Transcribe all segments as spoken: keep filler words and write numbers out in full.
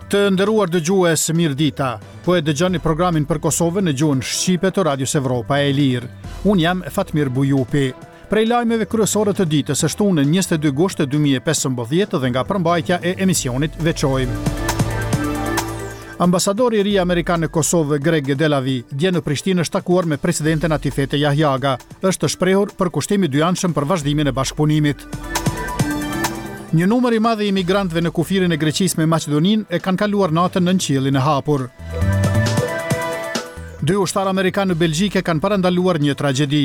Të nderuar dëgjues, mirë dita. Po e dëgjoni programin për Kosovën në gjuhën shqipe të Radios Evropa e Lirë. Unë jam Fatmir Bujupi. Prej lajmeve kryesore të ditës së shtunën njëzet e dy gusht dy mijë e pesëmbëdhjetë dhe nga përmbajtja e emisionit veçojmë. Ambasadori i ri amerikan në Kosovë, Greg Delavi, dje në Prishtinë është takuar me presidenten Atifete Jahjaga. Është shprehur për kushtimi dyanshëm për vazhdimin e bashkëpunimit. Një numër i madh i imigrantëve në kufirin e Greqisë me Maqedoninë e kanë kaluar natën në qiellin e hapur. Dy ushtarë amerikanë në Belgjike kanë parandaluar një tragjedi.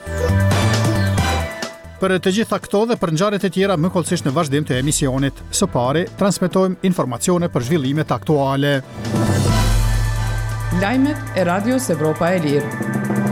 Për të gjitha këto dhe për ngjarjet e tjera më kollësisht në vazhdim të emisionit. Së pari, transmetojmë informacione për zhvillimet aktuale. Lajmet e Radios Evropa e Lirë.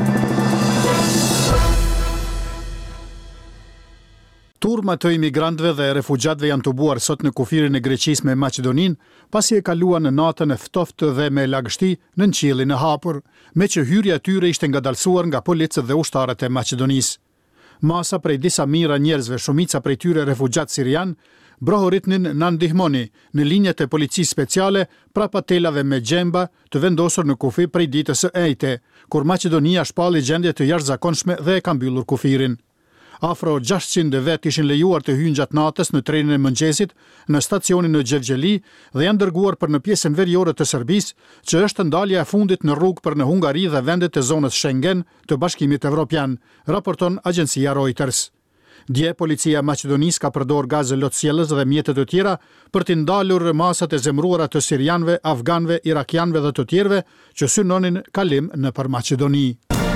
Turma të imigrantëve dhe refugjatëve janë tubuar sot në kufirin e Greqisë me Maqedoninë, pasi e kaluan në natën e ftohtë dhe me lagështi në qiellin e hapur, me që hyrja e tyre ishte ngadalësuar nga policët dhe ushtarët e Maqedonisë. Masa prej disa mijëra njerëzve, shumica prej tyre refugjatë sirian, brohoritnin në ndihmoni në linjat e policisë speciale prapa telave me gjemba të vendosur në kufi prej ditës së ejte, kur Maqedonia shpalli gjendje të jashtëzakonshme dhe e ka mbyllur kufirin. Afro gjashtëqind vet ishin lejuar të hyjnë gjatë natës në trenin e mëngjesit në stacionin në Xhevgjeli dhe janë dërguar për në pjesën veriore të Serbisë, që është ndalja e fundit në rrugë për në Hungari dhe vendet e zonës Schengen të Bashkimit Evropian, raporton agjencia Reuters. Dje, policia e Maqedonisë ka përdor gazë lotësjellës dhe mjete të tjera për të ndalur masat e zemruara të sirianëve, afganëve, irakianëve dhe të tjerëve që synonin kalim nëpër Maqedoni.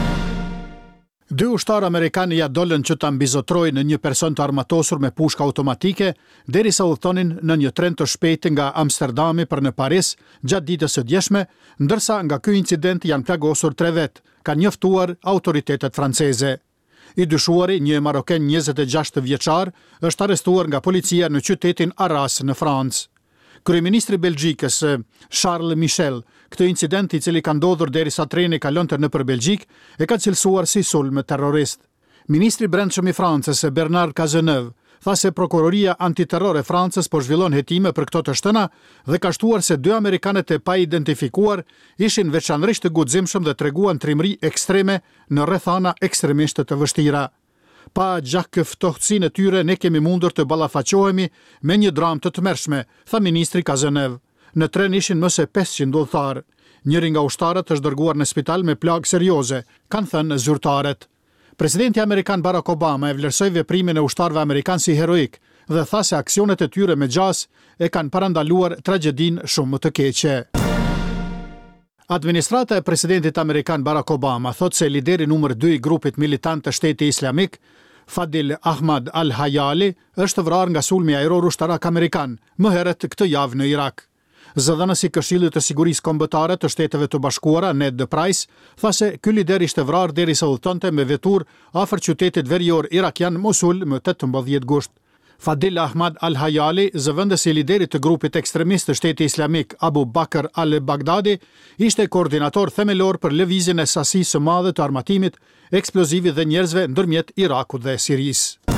Dy ushtarë amerikanë ja dolën që ta mbizotrojnë në një person të armatosur me pushka automatike derisa udhtonin në një tren të shpejtë nga Amsterdami për në Paris gjatë ditës së djeshme, ndërsa nga ky incident janë plagosur tre vetë, kanë njoftuar autoritetet franceze. I dyshuari, një maroken njëzet e gjashtë vjeçar, është arrestuar nga policia në qytetin Arras në Francë. Kryeministri Belgjikës, Charles Michel, këtë incident i cili ka ndodhur derisa treni kalonte nëpër Belgjik, e ka cilësuar si sulm terrorist. Ministri i Brendshëm i Francës, Bernard Cazeneuve, tha se prokuroria antiterror e Francës po zhvillon hetime për këto të shtëna dhe ka shtuar se dy amerikanët e pa identifikuar ishin veçanërisht të guximshëm dhe treguan trimëri ekstreme në rrethana ekstremistë të vështira. Pa gjak ftohtësinë e tyre ne kemi mundur të ballafaqohemi me një dramë të tmerrshme, tha ministri Cazeneuve. Në tren ishin më se pesëqind udhëtar. Njëri nga ushtarët është dërguar në spital me plagë serioze, kanë thënë zyrtarët. Presidenti amerikan Barack Obama e vlerësoi veprimin e ushtarëve amerikanë si heroik dhe tha se aksionet e tyre me gjas e kanë parandaluar tragjedinë shumë të keqe. Administrata e presidentit amerikan Barack Obama thot se lideri numër dy i grupit militant të Shteti Islamik, Fadil Ahmad al-Hayali, është vrarë nga sulmi ajror ushtarak amerikan, më herët këtë javë në Irak. Zëdhënësi i Këshillit të Sigurisë Kombëtare të Shteteve të Bashkuara, Ned Price, tha se ky lider ishte vrarë derisa udhtonte me vetur afër qytetit verior irakian Mosul më tetëmbëdhjetë gusht. Fadil Ahmad al-Hayali, zëvendësi i liderit të grupit ekstremist të Shteti Islamik Abu Bakr al-Baghdadi, ishte koordinator themelor për lëvizjen e sasisë së madhe të armatimit, eksplozivit dhe njerëzve ndërmjet Irakut dhe Sirisë.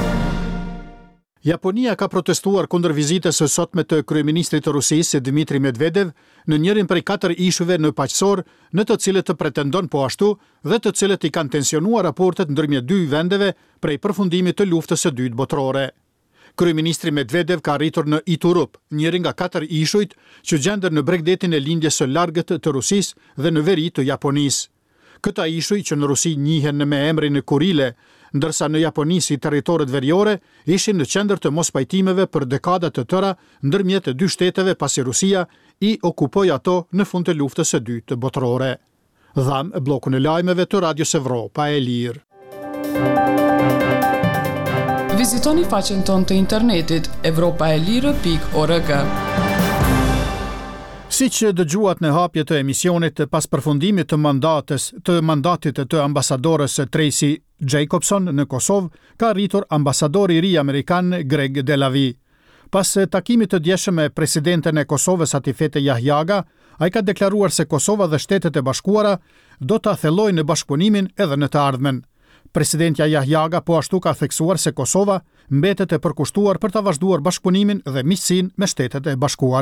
Japonia ka protestuar kundër vizitës së sotme të kryeministrit të Rusisë Dmitri Medvedev në njërin prej katër ishuve në paqësor, në të cilët të pretendon po ashtu dhe të cilët i kanë tensionuar raportet ndërmjet dy vendeve prej përfundimit të luftës së dytë botërore. Kryeministri Medvedev ka arritur në Iturup, njëri nga katër ishujt që gjenden në bregdetin e lindjes së largët të Rusisë dhe në veri të Japonisë. Këta ishuj që në Rusi njihen me emrin Kurile, ndërsa në Japoni si territoret veriore ishin në qendër të mospajtimeve për dekada të tëra ndërmjet të dy shteteve pasi Rusia i okupoi ato në fund të luftës së dytë botërore. Dham bllokun e lajmeve të Radios Evropa e Lirë. Vizitoni faqen tonë të internetit evropaelire pikë org. Siç dëgjuat në hapje të emisionit, pas përfundimit të mandatës të mandatit të ambasadorës Tracy Jacobson në Kosovë, ka arritur ambasadori i ri amerikan Greg Delavi. Pas takimit të djeshëm me presidenten e Kosovës Atifete Jahjaga, ai ka deklaruar se Kosova dhe Shtetet e Bashkuara do ta thellojnë bashkëpunimin edhe në të ardhmen. Presidentja Jahjaga po ashtu ka theksuar se Kosova mbetet e përkushtuar për ta vazhduar bashkëpunimin dhe miqësinë me Shtetet e Bashkuara.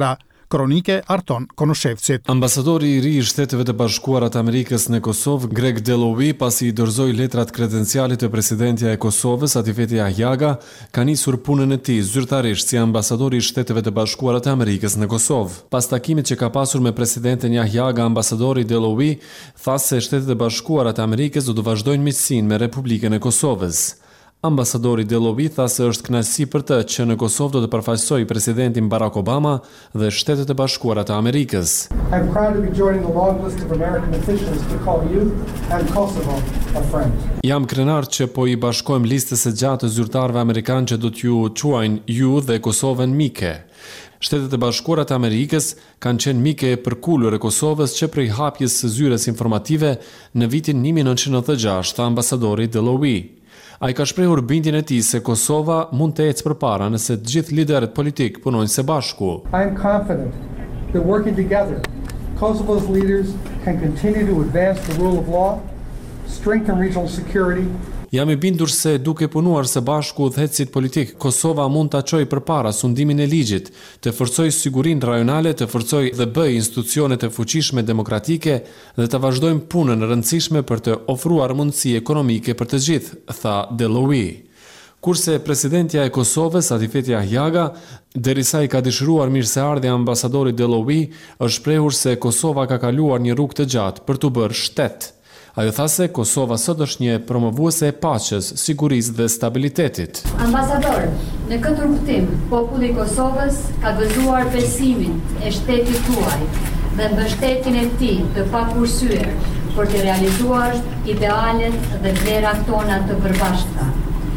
Kronike Arton Konushevcit. Ambasadori i ri i Shteteve të Bashkuara të Amerikës në Kosovë, Greg Delowi, pasi i dorëzoi letrat kredenciale të presidentja e Kosovës, Atifete Jahjaga, ka nisur punën e tij zyrtarisht si ambasadori i Shteteve të Bashkuara të Amerikës në Kosovë. Pas takimit që ka pasur me presidenten Jahjaga, ambasadori Delowi tha se Shtetet e Bashkuara të Amerikës do të vazhdojnë miqësinë me Republikën e Kosovës. Ambasadori Delowi tha se është kënaqësi për të që në Kosovë do të përfaqësojë presidentin Barack Obama dhe Shtetet e Bashkuara të Amerikës. I'm proud to be joining the long list of American officials to call you and Kosovo a friend. Jam krenar që po i bashkojmë listës së gjatë të zyrtarëve amerikanë që do t'ju quajnë ju dhe Kosovën mike. Shtetet e Bashkuara të Amerikës kanë qenë mike e përkullur e Kosovës që prej hapjes së zyres informative në vitin një mijë e nëntëqind e nëntëdhjetë e gjashtë, tha ambasadori Delowi. Ai ka shprehur bindjen e tij se Kosova mund të ecë përpara nëse të gjithë liderët politik punojnë së bashku. I am confident that working together, Kosovo's leaders can continue to advance the rule of law, strengthen regional security. Jam i bindur se duke punuar së bashku udhëheqësit politik, Kosova mund ta çojë përpara sundimin e ligjit, të forcojë sigurinë rajonale, të forcojë dhe bëj institucionet e fuqishme demokratike dhe të vazhdojmë punën e rëndësishme për të ofruar mundësi ekonomike për të gjithë, tha Delowi. Kurse presidentja e Kosovës, Atifete Jahjaga, derisa i ka dëshiruar mirëseardhje ambasadorit Delowi, është shprehur se Kosova ka kaluar një rrugë të gjatë për të bërë shtet. Ajo tha se Kosova sot është një promovuese e paqes, sigurisë dhe stabilitetit. Ambasador, në këtë rrugtim, populli i Kosovës ka gëzuar besimin e shtetit tuaj dhe mbështetjen e tij të pakursyer për të realizuar idealet dhe vlerat tona të përbashkëta.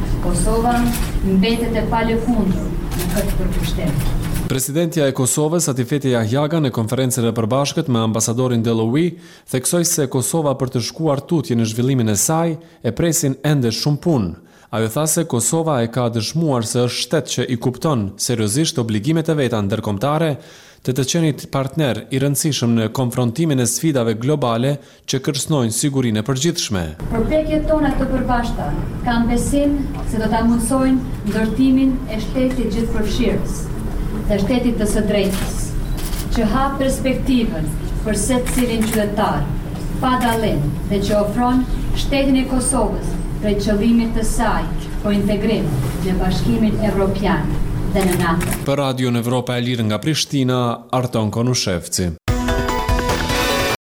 Kosova mbetet e palëfundur në këtë përkushtim. Presidentja e Kosovës, Atifete Jahjaga, në konferencën e përbashkët me ambasadorin Delowi, theksoi se Kosova për të shkuar tutje në zhvillimin e saj e presin ende shumë punë. Ajo tha se Kosova e ka dëshmuar se është shtet që i kupton seriozisht obligimet e veta ndërkombëtare të të qenit partner i rëndësishëm në konfrontimin e sfidave globale që kërcënojnë sigurinë e përgjithshme. Përpjekjet tona të përbashkëta kanë besim se do ta mundsojnë ndërtimin e shtetit gjithëpërfshirës dhe shtetit të së drejtës, që hap perspektivën për secilin qytetar, pa dallim, dhe që ofron shtetin e Kosovës prej qëllimit të saj për integrim në Bashkimin Evropian dhe në NATO. Për Radion Evropa e Lirë nga Prishtina, Arton Konushevci.